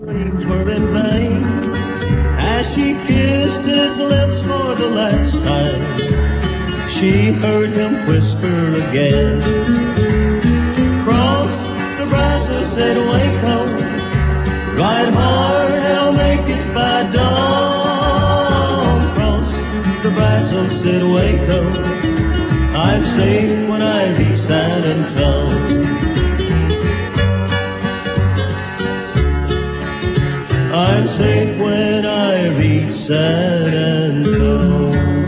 dreams were in vain as she kissed his lips for the last time. She heard him whisper again. Cross the Brazos, said Waco, ride hard, I'll make it by dawn. Cross the Brazos, said Waco, I'm safe when I reach San Antonio. I'm safe when I reach San Antonio.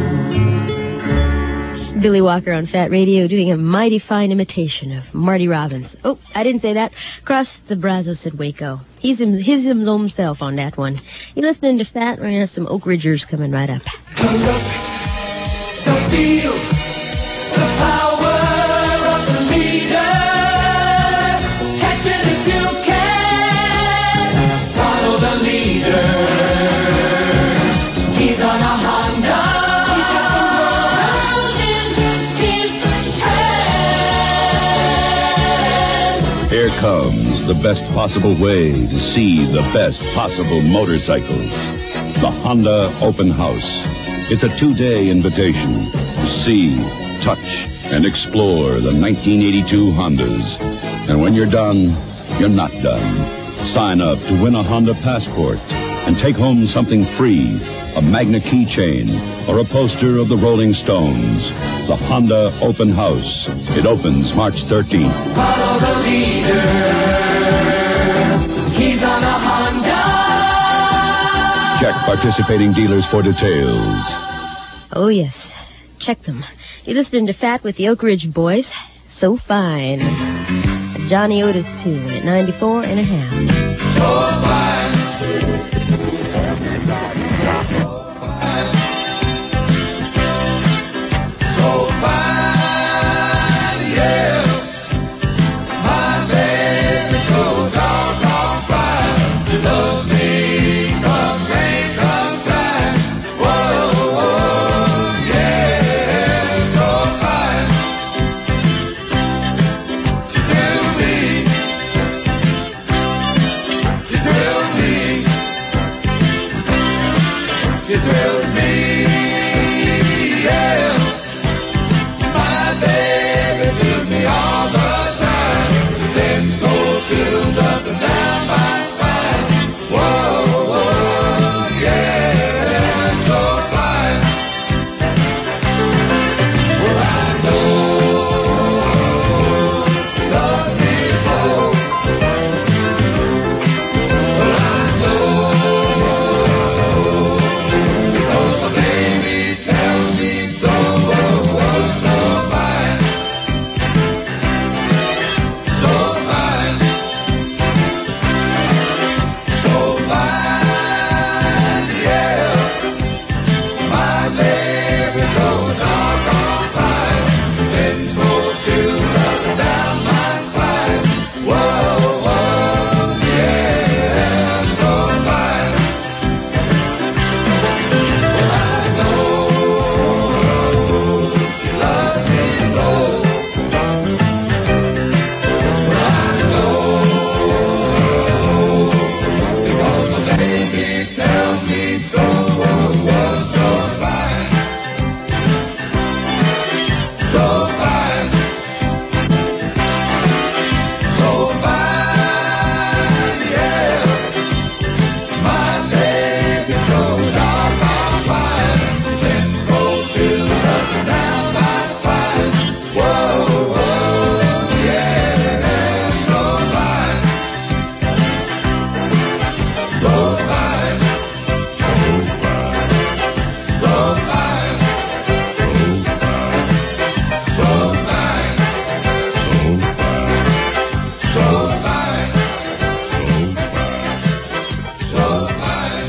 Billy Walker on Fat Radio doing a mighty fine imitation of Marty Robbins. Oh, I didn't say that. Cross the Brazos at Waco. He's himself on that one. You're listening to Fat. We're going to have some Oak Ridgers coming right up. The look, the feel, the power of the leader. Catch it if you can. Follow the leader. He's on a Honda. He's got the world in his hand. Here comes the best possible way to see the best possible motorcycles. The Honda Open House. It's a 2-day invitation to see, touch, and explore the 1982 Hondas. And when you're done, you're not done. Sign up to win a Honda passport and take home something free, a Magna keychain or a poster of the Rolling Stones. The Honda Open House. It opens March 13th. Follow the leader. He's on a Honda. Check participating dealers for details. Oh, yes. Check them. You're listening to Fat with the Oak Ridge Boys. So fine. Johnny Otis tune at 94 and a half. So fine. So fine, yeah. My baby so doggone fine. She loves me, come rain, come shine. Whoa, whoa, yeah, so fine. She thrills me. She thrills me. She thrills me, yeah. My baby thrills me all the time. She sends cold chills up and down my spine. Whoa, whoa, yeah, so fine. Well, I know she loves me so. Well, I know because my baby tells me so. So fine. So fine. So fine, yeah. My baby's so doggone fine. Sends cold chills up and down my spine. Whoa, whoa, yeah, so fine. Well, I know she loves me so. Well, I know because my baby tells me so. So fine. So fine. So fine, yeah. My baby's so doggone fine. Sends cold chills up and down my spine. Whoa, whoa, yeah, so fine. So fine. So fine. So fine. So fine. So fine.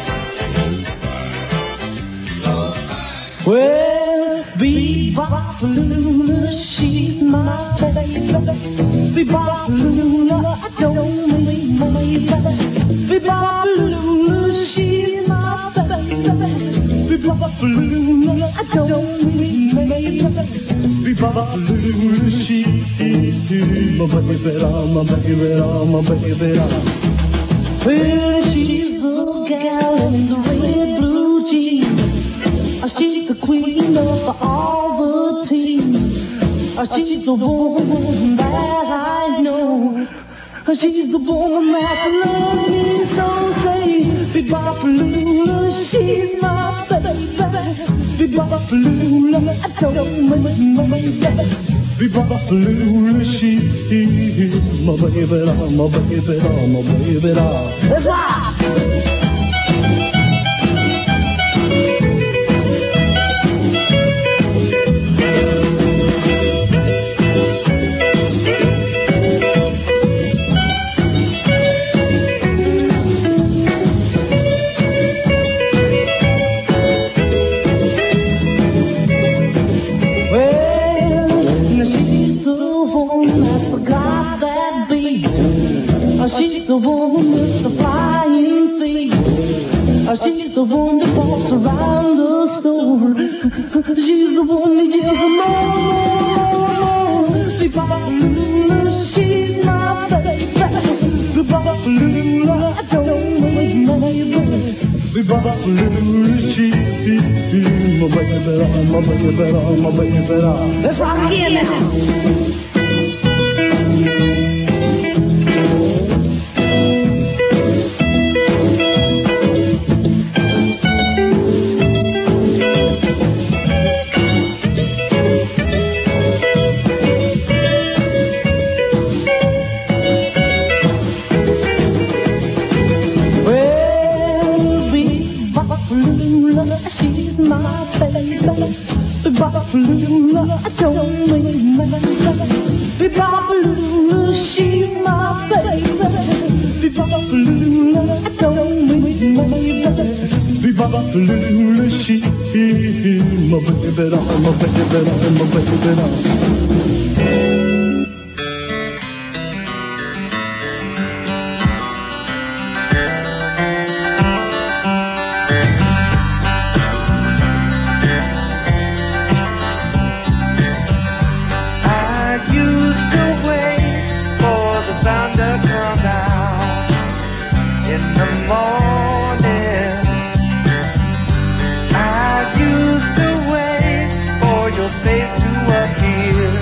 So fine. Well, Bebop Lula, she's my baby. Bebop Lula, I don't mean my baby. Bebop Lula, she's my baby. Bebop Lula, I don't mean my baby. Bebop Lula, she's my baby, my baby, my baby. Well, she's the gal in the red blue jeans. She's the queen of all the team. She's the woman that I know. She's the woman that loves me so. Say, Bebopalula, she's my baby. Bebopalula, I don't make my baby. Bebopalula, she's my baby, my baby, my baby. Let's rock! She's the one with the flying feet. She's the one that walks around the store. She's the one that yells more. Bebopalula, she's my baby. Bebopalula, I don't make my baby. Bebopalula, she's my baby, my baby, my baby. Let's rock again now. She's my baby. Bebopalula, I don't mean my baby. Bebopalula, she's my baby. Bebopalula, I don't mean my baby. Bebopalula, she's my baby, my baby, my baby. Face to appear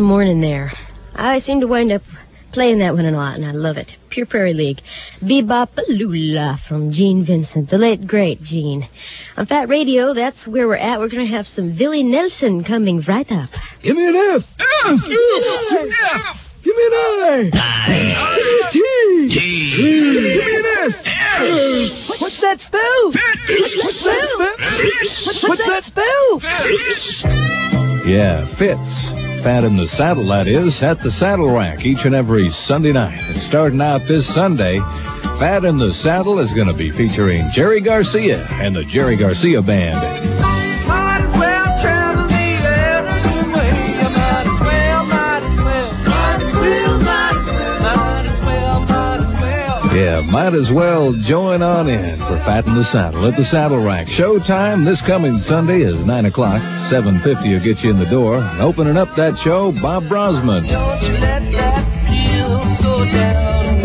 morning there. I seem to wind up playing that one a lot, and I love it. Pure Prairie League. Bebop-a-lula from Gene Vincent, the late, great Gene. On Fat Radio, that's where we're at. We're going to have some Willie Nelson coming right up. Give me an F. F. F. Give me an I. I. T. T. Give me an S. S. What's that spell? What's that spell? What's that spell? Yeah, Fitz. Fat in the Saddle, that is, at the Saddle Rack each and every Sunday night. And starting out this Sunday, Fat in the Saddle is going to be featuring Jerry Garcia and the Jerry Garcia Band. Might as well travel the other way. Might as well, might as well. Might as well, might as well. Might as well, might as well. Yeah, might as well join on in for Fat in the Saddle at the Saddle Rack. Showtime this coming Sunday is 9 o'clock. 7:50 will get you in the door. Opening up that show, Bob Brosman. Don't you let that hill go down,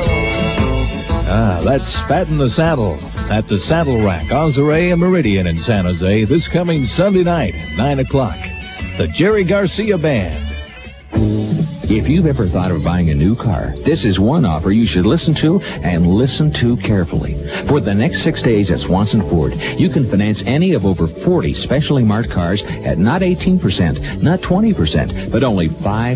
no, no. That's Fat in the Saddle at the Saddle Rack, Ozare and Meridian in San Jose this coming Sunday night, 9 o'clock. The Jerry Garcia Band. If you've ever thought of buying a new car, this is one offer you should listen to and listen to carefully. For the next 6 days at Swanson Ford, you can finance any of over 40 specially marked cars at not 18%, not 20%, but only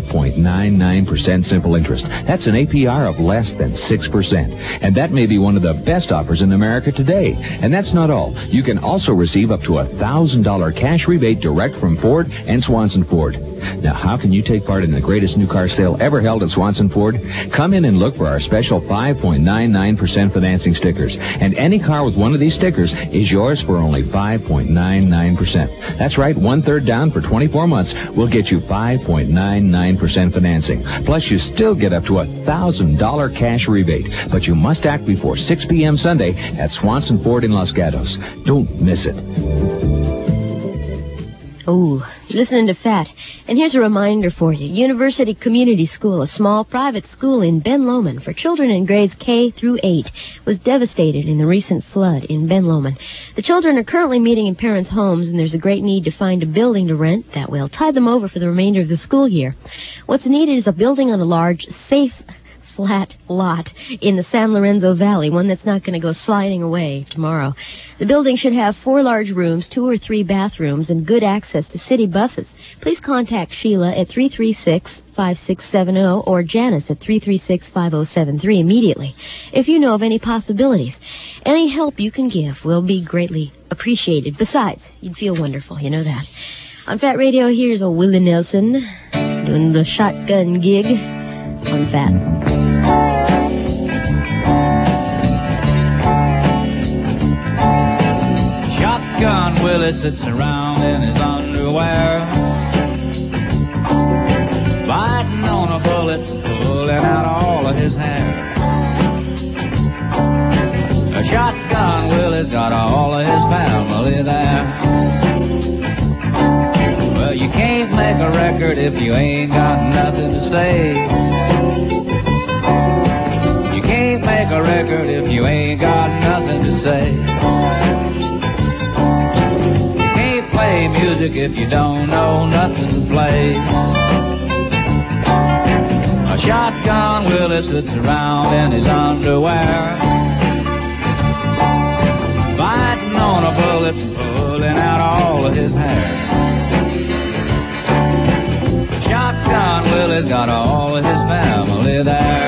5.99% simple interest. That's an APR of less than 6%. And that may be one of the best offers in America today. And that's not all. You can also receive up to $1,000 cash rebate direct from Ford and Swanson Ford. Now, how can you take part in the greatest new car sale ever held at Swanson Ford? Come in and look for our special 5.99% financing stickers. And any car with one of these stickers is yours for only 5.99%. That's right, 1/3 down for 24 months will get you 5.99% financing. Plus, you still get up to $1,000 cash rebate. But you must act before 6 p.m. Sunday at Swanson Ford in Los Gatos. Don't miss it. Oh, listening to Fat. And here's a reminder for you. University Community School, a small private school in Ben Lomond for children in grades K through 8, was devastated in the recent flood in Ben Lomond. The children are currently meeting in parents' homes, and there's a great need to find a building to rent that will tide them over for the remainder of the school year. What's needed is a building on a large, safe, flat lot in the San Lorenzo Valley, one that's not going to go sliding away tomorrow. The building should have 4 large rooms, 2 or 3 bathrooms, and good access to city buses. Please contact Sheila at 336-5670 or Janice at 336-5073 immediately. If you know of any possibilities, any help you can give will be greatly appreciated. Besides, you'd feel wonderful, you know that. On Fat Radio, here's old Willie Nelson doing the shotgun gig on Fat. Shotgun Willie sits around in his underwear, biting on a bullet, pulling out all of his hair. A Shotgun Willie's got all of his family there. Well, you can't make a record if you ain't got nothing to say. You can't make a record if you ain't got nothing to say. You can't play music if you don't know nothing to play. A Shotgun Willie sits around in his underwear, biting on a bullet, pulling out all of his hair. Shotgun Willie's got all of his family there.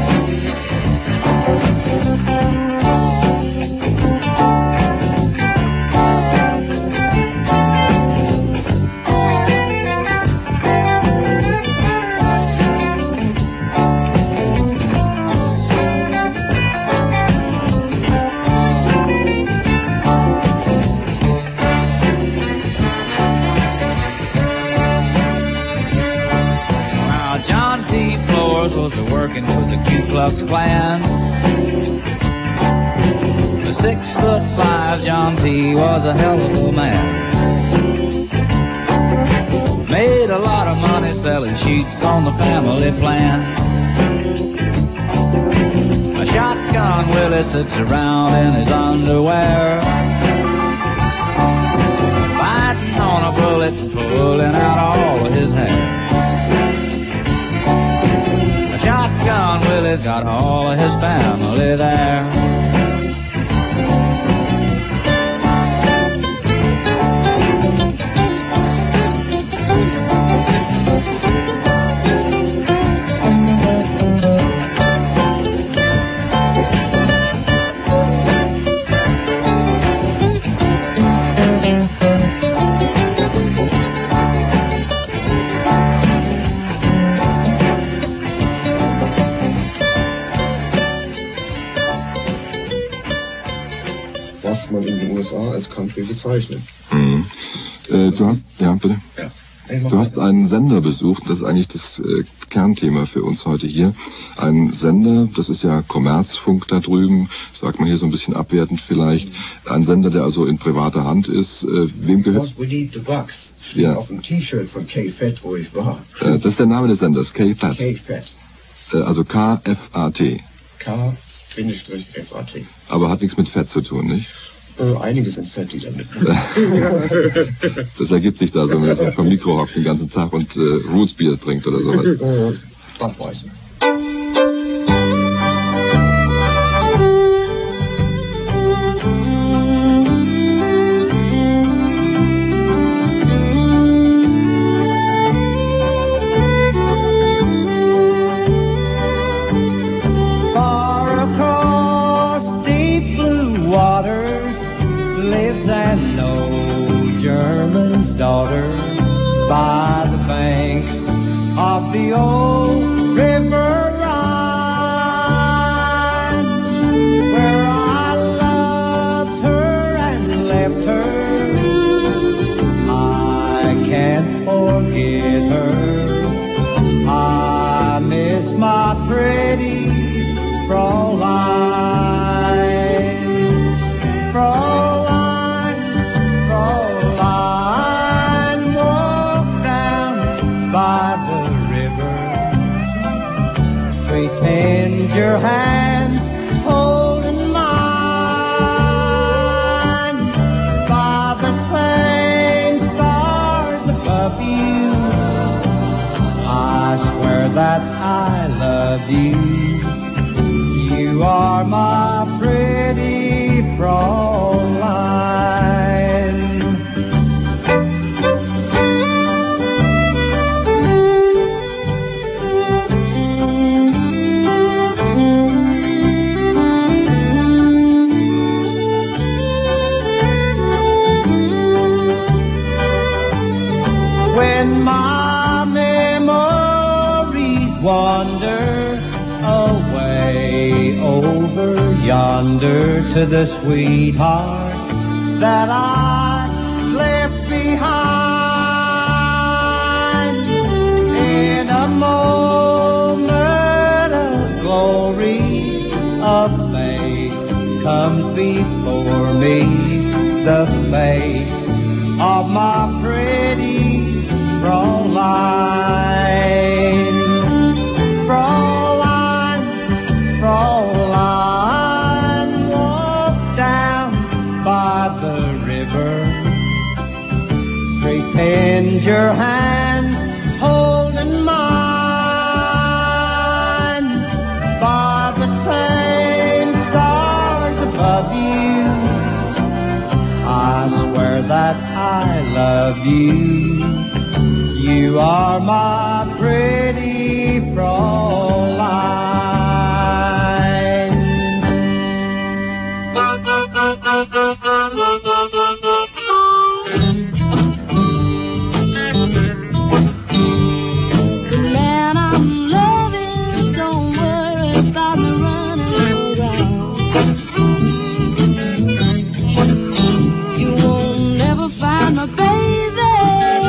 Was working for the Ku Klux Klan. The 6'5" John T. was a hell of a man. Made a lot of money selling sheets on the family plan. A Shotgun Willie sits around in his underwear, biting on a bullet, pulling out all of his hair. He's got all of his family there. Was man in den USA als Country bezeichnet. Mhm. Du hast, ja, bitte? Ja. Du hast einen Sender besucht, das ist eigentlich das Kernthema für uns heute hier. Ein Sender, das ist ja Kommerzfunk da drüben, sagt man hier so ein bisschen abwertend vielleicht. Ein Sender, der also in privater Hand ist. Wem gehört? We Need the Bucks steht auf dem T-Shirt von K-Fat, wo ich war. Das ist der Name des Senders, K-Fat. K-Fat. Also K-F-A-T. K-F-A-T. Aber hat nichts mit Fett zu tun, nicht? Einige sind fett, die damit. Das ergibt sich da so, wenn man so vom Mikro hockt den ganzen Tag und Rootsbier trinkt oder sowas. Budweiser. Daughter by the banks of the old river Rhine, where I loved her and left her. I can't forget her. I miss my pretty Fraulein, Fraulein, Fraulein. By the river, pretend your hands holding mine. By the same stars above you, I swear that I love you. You are my pretty Fraulein. When my memories wander away over yonder to the sweetheart that I left behind, in a moment of glory, a face comes before me, the face of my pretty Fraulein, Fraulein, Fraulein, walk down by the river, pretend your hands holding mine. By the same stars above you, I swear that I love you. You are my pretty Fraulein. The man I'm loving, don't worry about me running around. You won't never find my baby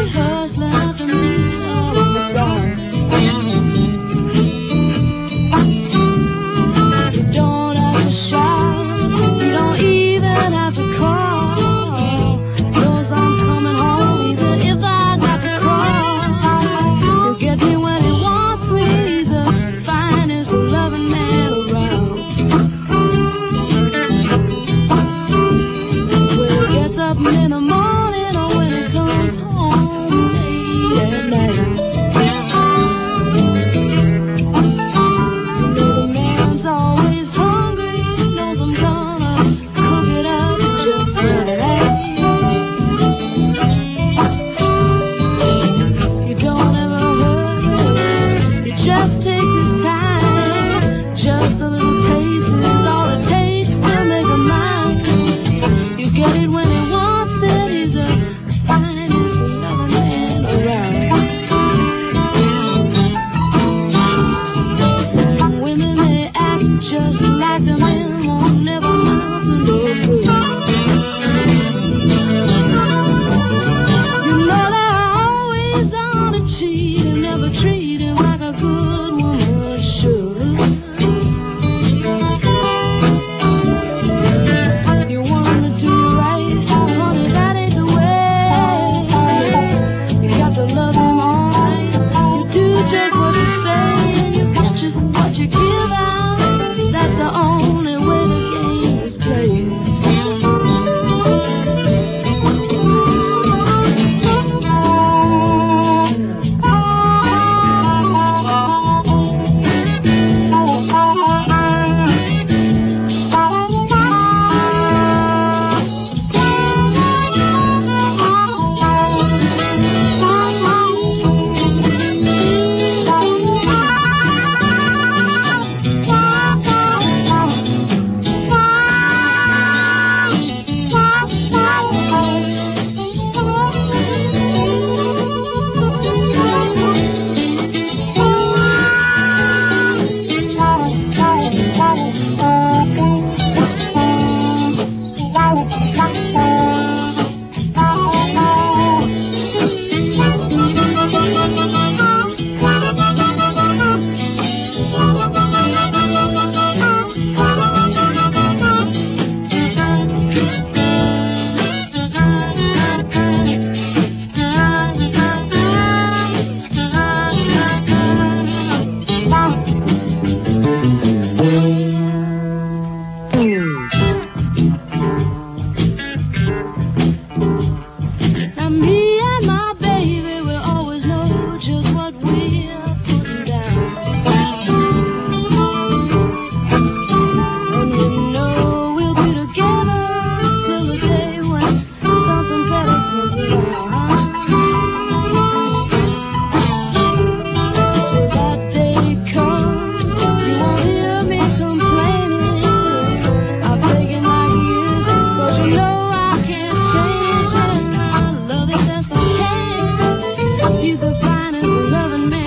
hustling after me all the time. like the men won't never amount to no good. You know they're always on a cheat and never treat him like a good woman should. You wanna do right, honey, that ain't the way. You got to love him all right. You do just what you say, and you get just what you give out. That's the only way the game is played. Now me and my baby will always know just what we're putting down. And we know we'll be together till the day when something better comes around. Till that day comes, you won't hear me complaining. I've taken my years, but you know I can't change it. I love him best I can. He's the finest loving man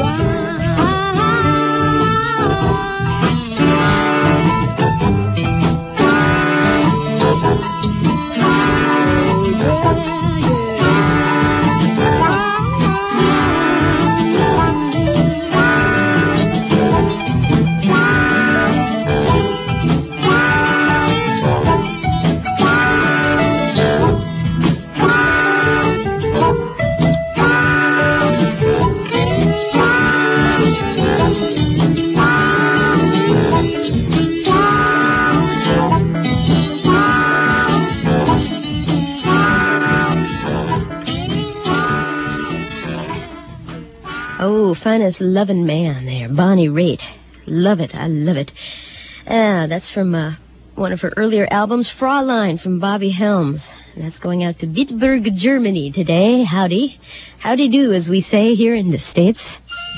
Oh, finest loving man there, Bonnie Raitt. Love it, I love it. That's from one of her earlier albums, Fraulein, from Bobby Helms. And that's going out to Bitburg, Germany today. Howdy. Howdy do, as we say here in the States.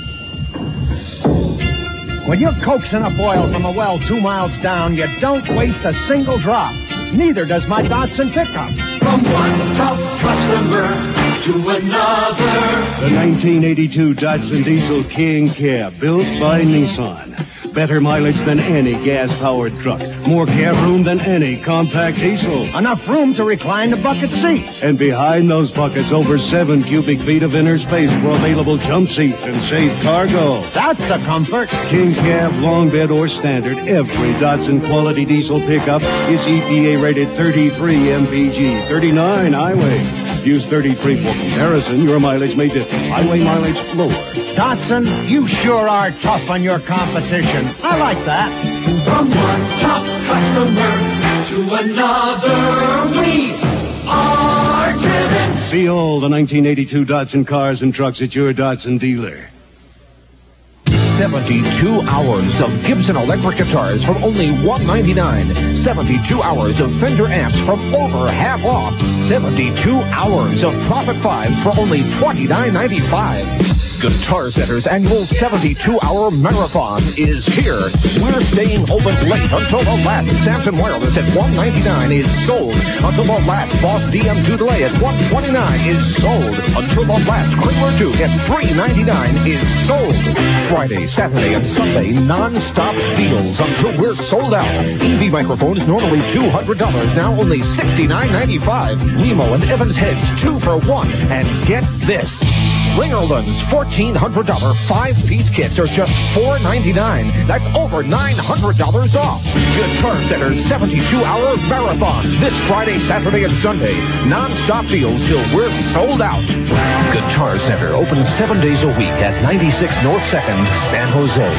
When you're coaxing up oil from a well 2 miles down, you don't waste a single drop. Neither does my Datsun pickup. From one tough customer to another. The 1982 Datsun Diesel King Cab, built by Nissan. Better mileage than any gas-powered truck. More cab room than any compact diesel. Enough room to recline the bucket seats. And behind those buckets, over 7 cubic feet of inner space for available jump seats and safe cargo. That's a comfort. King Cab, long bed, or standard, every Datsun quality diesel pickup is EPA rated 33 mpg, 39 highway. Use 33 for comparison. Your mileage may differ. Highway mileage lower. Datsun, you sure are tough on your competition. I like that. From one tough customer to another, we are driven. See all the 1982 Datsun cars and trucks at your Datsun dealer. 72 hours of Gibson electric guitars from only $199. 72 hours of Fender amps from over half off. 72 hours of Prophet 5s for only $29.95. Guitar Center's annual 72-hour marathon is here. We're staying open late until the last Samson Wireless at $199 is sold. Until the last Boss DM2 delay at $129 is sold. Until the last Crinkler 2 at $399 is sold. Friday, Saturday, and Sunday non-stop deals until we're sold out. EV microphones normally $200, now only $69.95. Nemo and Evans heads 2 for $1. And get this. Ringerland's $1,400 5-piece kits are just $499. That's over $900 off. Guitar Center's 72-hour marathon this Friday, Saturday, and Sunday. Non-stop deals till we're sold out. Guitar Center open 7 days a week at 96 North 2nd, San Jose.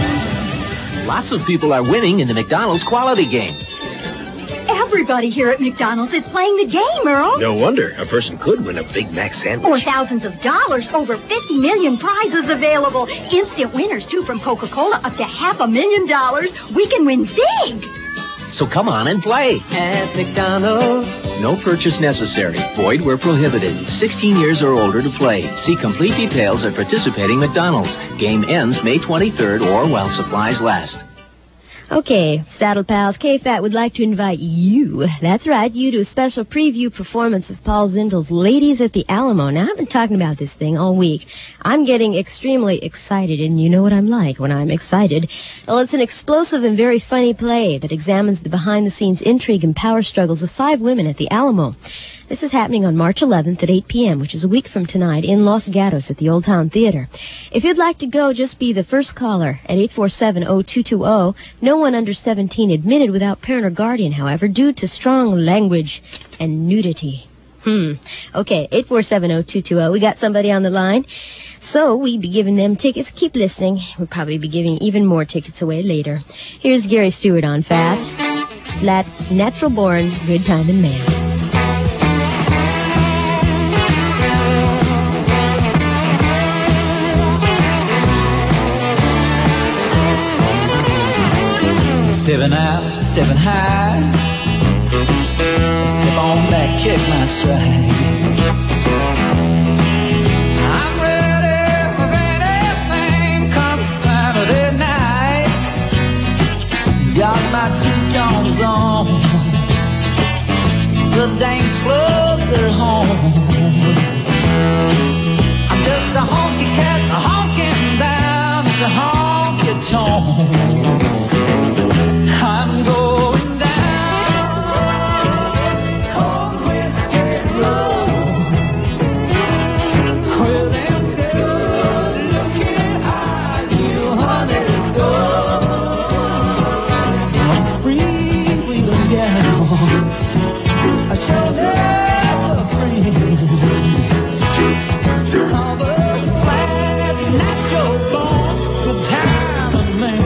Lots of people are winning in the McDonald's quality game. Everybody here at McDonald's is playing the game, Earl. No wonder. A person could win a Big Mac sandwich. Or thousands of dollars, over 50 million prizes available. Instant winners, too, from Coca-Cola, up to $500,000. We can win big. So come on and play. At McDonald's. No purchase necessary. Void where prohibited. 16 years or older to play. See complete details at participating McDonald's. Game ends May 23rd or while supplies last. Okay, Saddle Pals, K-Fat would like to invite you, that's right, you to a special preview performance of Paul Zindel's Ladies at the Alamo. Now, I've been talking about this thing all week. I'm getting extremely excited, and you know what I'm like when I'm excited. Well, it's an explosive and very funny play that examines the behind-the-scenes intrigue and power struggles of 5 women at the Alamo. This is happening on March 11th at 8 p.m., which is a week from tonight, in Los Gatos at the Old Town Theater. If you'd like to go, just be the first caller at 847-0220. No one under 17 admitted without parent or guardian, however, due to strong language and nudity. Okay, 847-0220. We got somebody on the line. So we'd be giving them tickets. Keep listening. We'll probably be giving even more tickets away later. Here's Gary Stewart on Fat, Natural Born, Good Timing Man. Stepping out, stepping high. Step on back, check my stride. I'm ready for anything come Saturday night. Got my 2 tones on. The dance floors, they're home. I'm just a honky cat, honking down the honky tonk. I'm going down on Whiskey Road where them good-looking high-heel honeys go. I'm free-wheeling down a shoulder for free. All those flat, natural-born, good time man.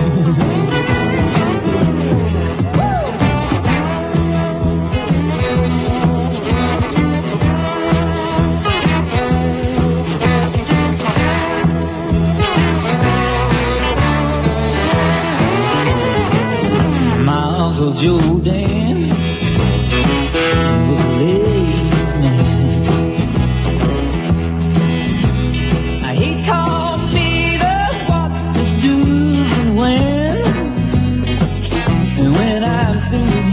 Uncle Joe Dan was a ladies' man. He taught me what to do's and when's. And when I'm through with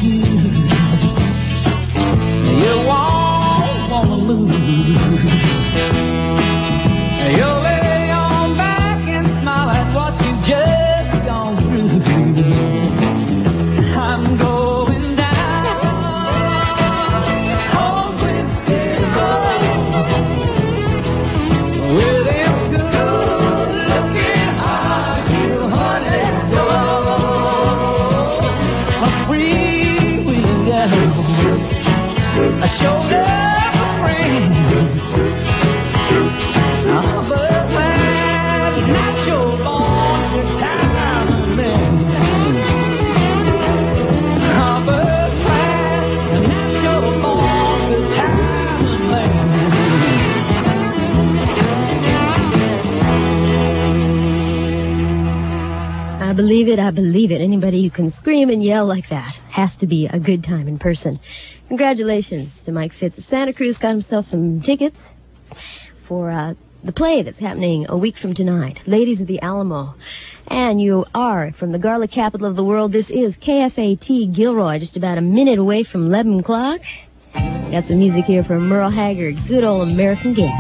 you won't wanna move. You'll lay on back and smile at what you just gone through. I'm going down on Whiskey Road where them good-looking high-heel honeys go. I'm free-wheeling down a shoulder for friends. I'm a glad natural-born retirement man. I believe it. Anybody who can scream and yell like that has to be a good time in person. Congratulations to Mike Fitz of Santa Cruz. Got himself some tickets for the play that's happening a week from tonight, Ladies of the Alamo. And you are from the garlic capital of the world. This is KFAT Gilroy, just about a minute away from 11 o'clock. Got some music here from Merle Haggard, good old American guest.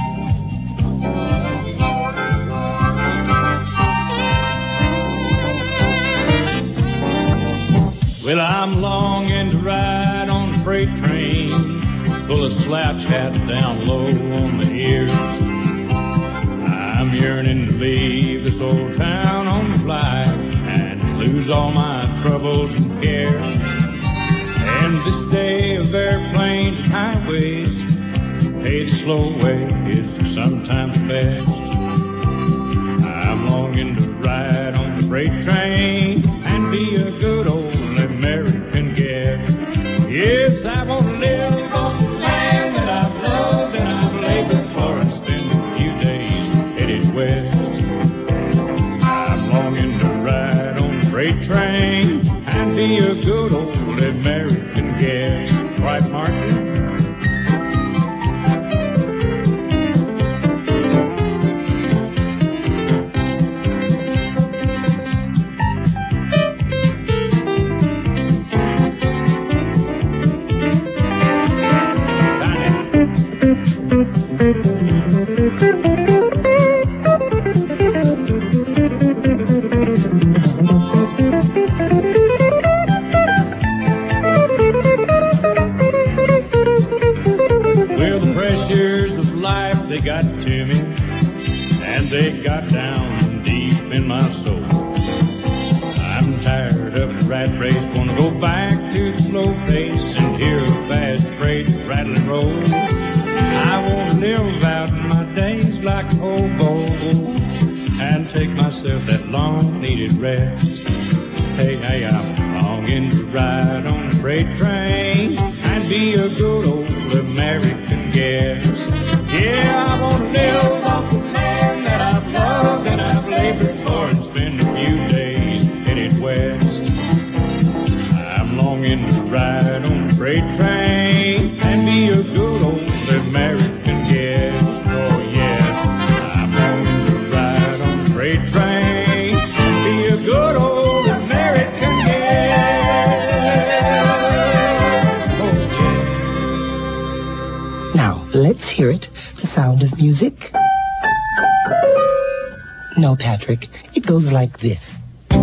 Well, I'm longing to ride on the freight train, pull a slouch hat down low on the ears. I'm yearning to leave this old town on the fly and lose all my troubles and cares. And this day of airplanes and highways, hey, the slow way is sometimes fast. I'm longing to ride on the freight train and be a good old American guest. Yes, I want to live on the land that I've loved and I've labored for and spend a few days headed west. I'm longing to ride on the freight train and be a good old American guest. Right, Martin? Well, the pressures of life, they got to me, and they got down deep in my soul. I'm tired of the rat race, wanna go back to the slow pace and hear a fast freight rattle and roll. I wanna live out my days like a hobo and take myself that long needed rest. Hey, I'm longing to ride on the freight train and be a good old American guest. Yeah, I wanna live off the land that I've loved and I've labored for and spend a few days headed west. I'm longing to ride on the freight train and be a good old American guest. Oh yes, I'm longing to ride on the freight train and be a good old American guest. Oh yeah. Now, let's hear it. The sound of music. No, Patrick, it goes like this.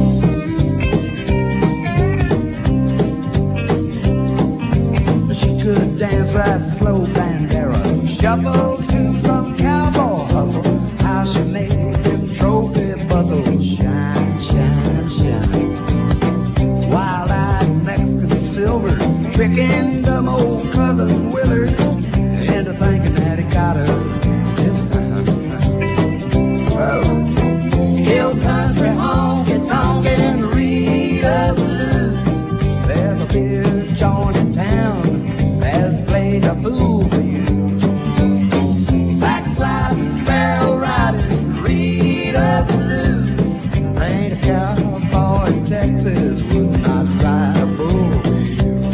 She could dance like slow bandera, shuffle to some cowboy hustle. How she made them trophy buckles shine, shine, shine. Wild-eyed Mexican silver, tricking dumb old cousin Willard into thinking that he got her this time. Oh, hill country honky tonk and Rita Blue. There's a beer joint in town has played a fool for you. Backsliding, barrel riding, Rita Blue. Ain't a cowboy in Texas would not ride a bull for you.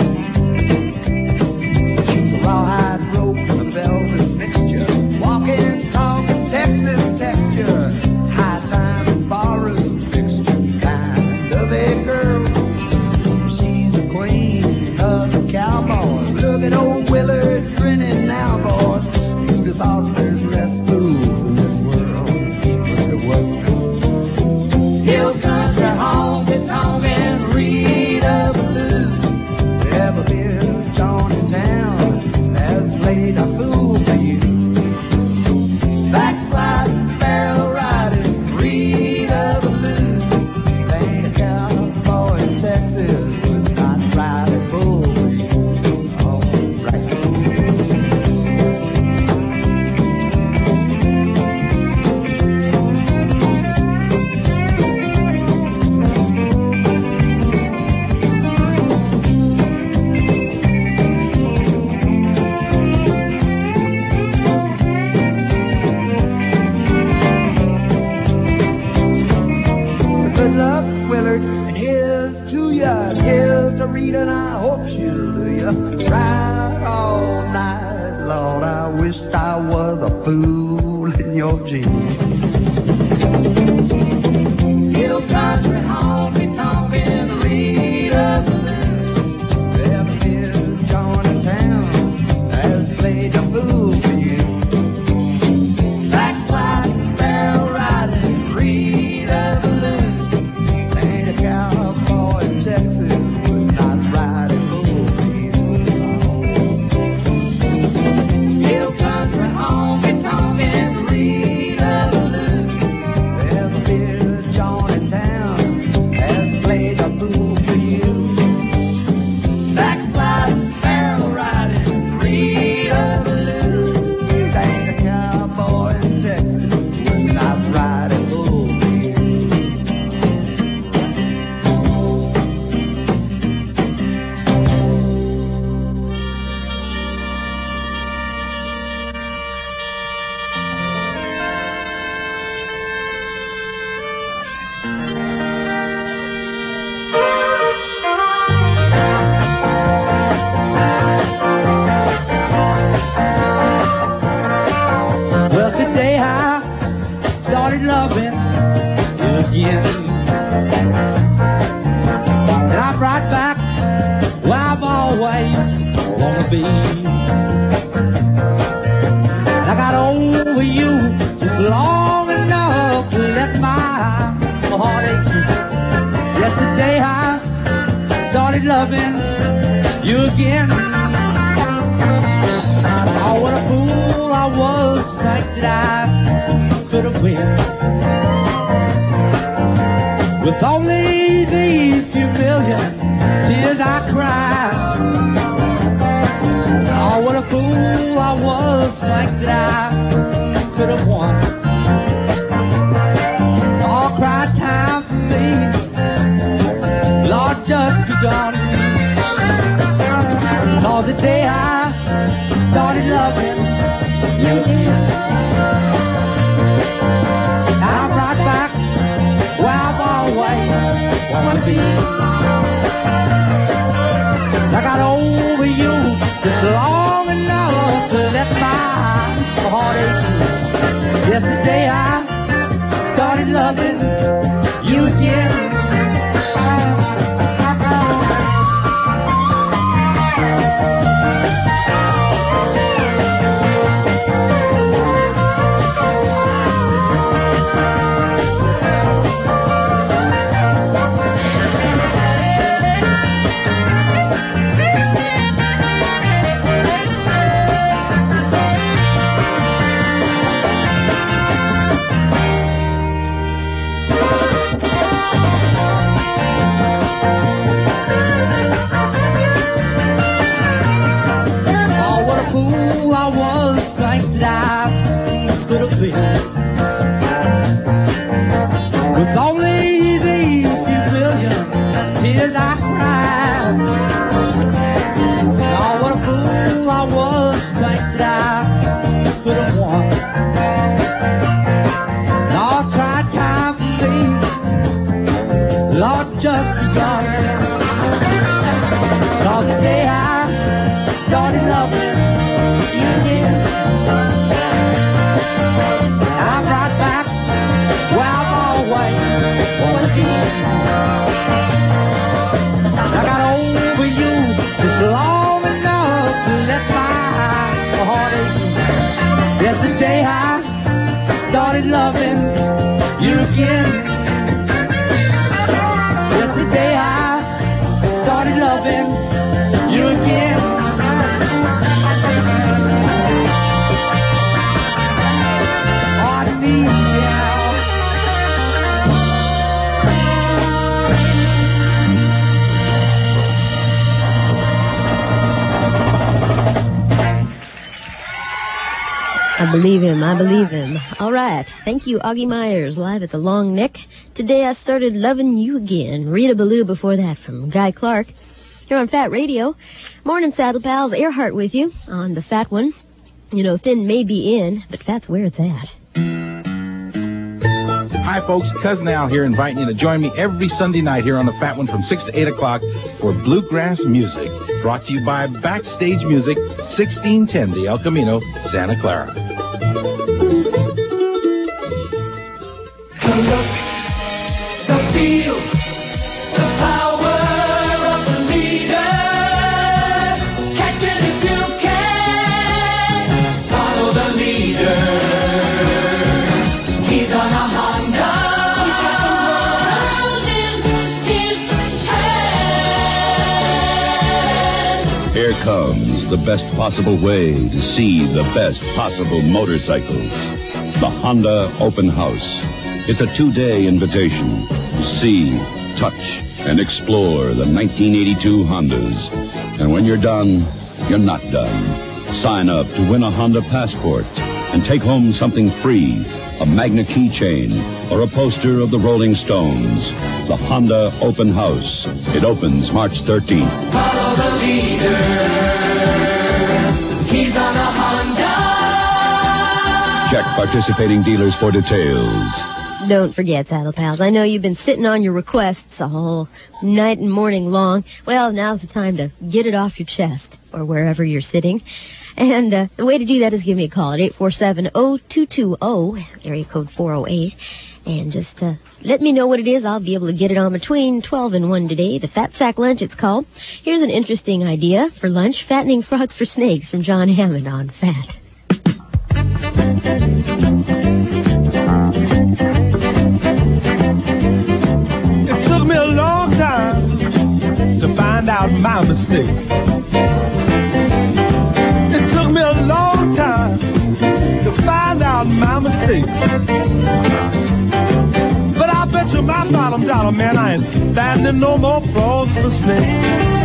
She's a rawhide rope and a velvet mixture, walking, talking Texas texture, high time barroom fixture, kind of a girl. She's the queen of the cowboys. Look at old Willard grinning now, boys. Who'd have thought there's less fools in this world? But there wasn't. Hill country honky tonk and Rita Blue. Ever beer joint in town has played a fool for you. Backsliding, barrel riding, Rita Blue. They ain't a cowboy in Texas would not ride a bull for you. All right. So good luck, Willard, and here's to ya. Here's to Rita, and I hope she'll do ya right all night. Lord, I wished I was a fool in your your jeans. Hill country, honky tonk, and Rita Balloon. Ever been Johnny Town has played the fool for you. Backsliding, barrel riding, Rita Balloon. Ain't a cowboy in Texas would not ride a bull for you. Hill country, honky tonk, and Rita Balloon. Ever been Johnny Town has played the fool for you. Backsliding, barrel riding, Rita Balloon. Ain't a cowboy in Texas would not ride a bull for you. Well, today I started loving you again. And I'm right back where I've always wanna be. And I got over you just long enough to let my heart ache. Yesterday I started loving you again. Oh, what a fool I was to think that I could have been. With only these few million tears I cried. Oh, what a fool I was to think that I could have won. All cry time for me, Lord, just begun. Cause the day I started loving you again, I'm right back where I've always wanna be. I got over you just long enough to let my heart ache. Yesterday I started loving you again. Fool I was to think that I could have been. With only these few billion tears I cried. Oh, what a fool I was to think that I could have won. Lord, try time for me, Lord, just begun. Cause the day I started loving you again, I'm right back where I've always wanna be. I got over you just long enough to let my heart ache. Yesterday I started loving you again. Yesterday I started loving you again. I believe him. I believe him. All right. Thank you, Augie Myers, live at the Long Neck. Today I started loving you again. Rita Ballou before that from Guy Clark. Here on Fat Radio. Morning, Saddle Pals. Earhart with you on the Fat One. You know, thin may be in, but fat's where it's at. Hi, folks. Cousin Al here, inviting you to join me every Sunday night here on the Fat One from 6 to 8 o'clock for Bluegrass Music. Brought to you by Backstage Music, 1610 de El Camino, Santa Clara. look, the feel, the power of the leader. Catch it if you can. Follow the leader. He's on a Honda. He's got the world in his hand. Here comes the best possible way to see the best possible motorcycles. The Honda Open House. It's a 2-day invitation to see, touch, and explore the 1982 Hondas. And when you're done, you're not done. Sign up to win a Honda passport and take home something free, a Magna keychain or a poster of the Rolling Stones. The Honda Open House. It opens March 13th. Follow the leader. He's on a Honda. Check participating dealers for details. Don't forget, Saddle Pals, I know you've been sitting on your requests all night and morning long. Well, now's the time to get it off your chest, or wherever you're sitting. And the way to do that is give me a call at 847-0220, area code 408. And just let me know what it is. I'll be able to get it on between 12 and 1 today. The Fat Sack Lunch, it's called. Here's an interesting idea for lunch. Fattening frogs for snakes from John Hammond on Fat. It took me a long time to find out my mistake. It took me a long time to find out my mistake. But I bet you my bottom dollar, man, I ain't fattening no more frogs for snakes.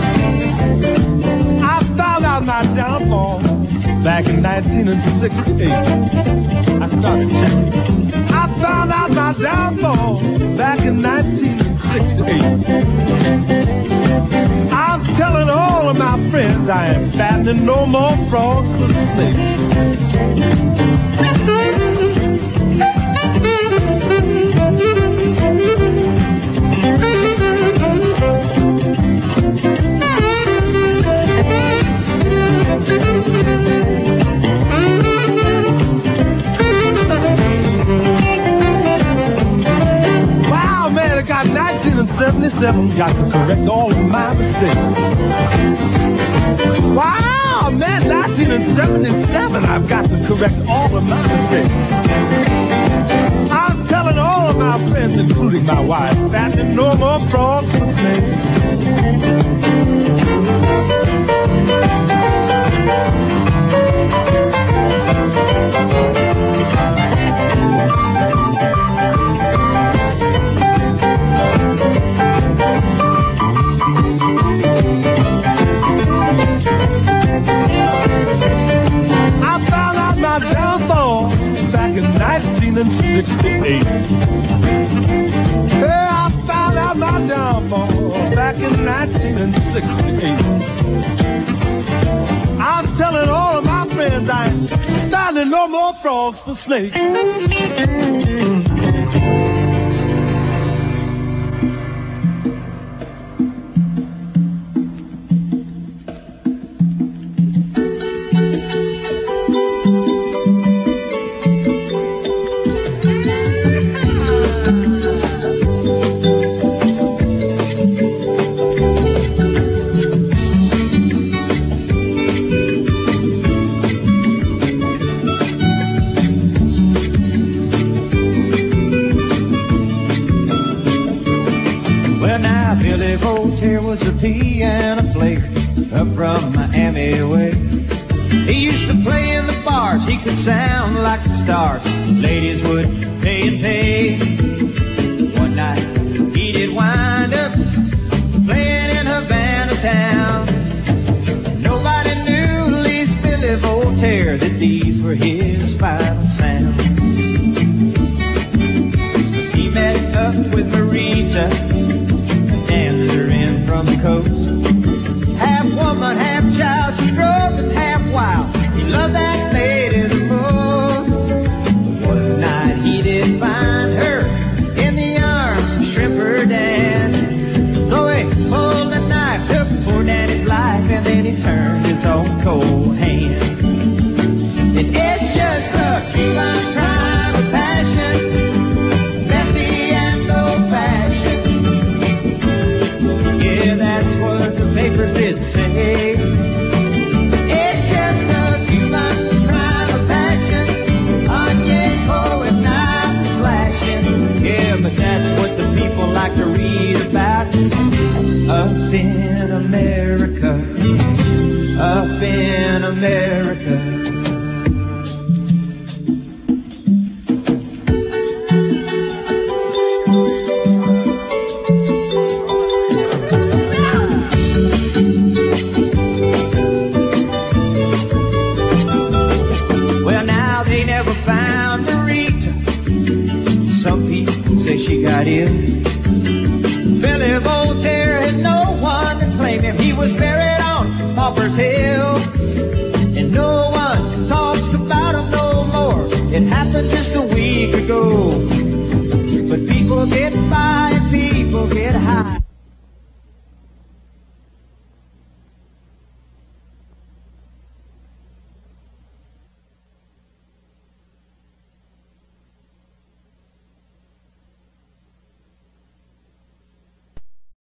I found out my downfall back in 1968. I started checking. I found out my downfall back in 1968. I'm telling all of my friends I ain't fattening no more frogs for snakes. Wow, man, I got 1977, got to correct all of my mistakes. Wow, man, 1977, I've got to correct all of my mistakes. I'm telling all of my friends, including my wife, fattening no more frogs for snakes. I found out my downfall back in 1968. Yeah, I found out my downfall back in 1968. I'm telling all of my friends I ain't finding no more frogs for snakes. Well, now Billy Voltaire was a piano player up from Miami way. He used to play in the bars, he could sound like the stars. Ladies would pay and pay. One night he did wind up playing in Havana town. Nobody knew, at least Billy Voltaire, that these were his final sounds. 'Cause he met up with Marita, dancer in from the coast. Half woman, half child, she drove and half wild. He loved that lady the most. One night he did find her in the arms of Shrimper Dan. So he pulled the knife, took poor Danny's life, and then he turned his own cold hand. And it's just a Cuban crime of passion. Bessie should say. It's just a human crime of passion, Añejo and knife slashing. Yeah, but that's what the people like to read about. Up in America, up in America. She got ill. Billy Voltaire had no one to claim him. He was buried on Pauper's Hill, and no one talks about him no more. It happened just a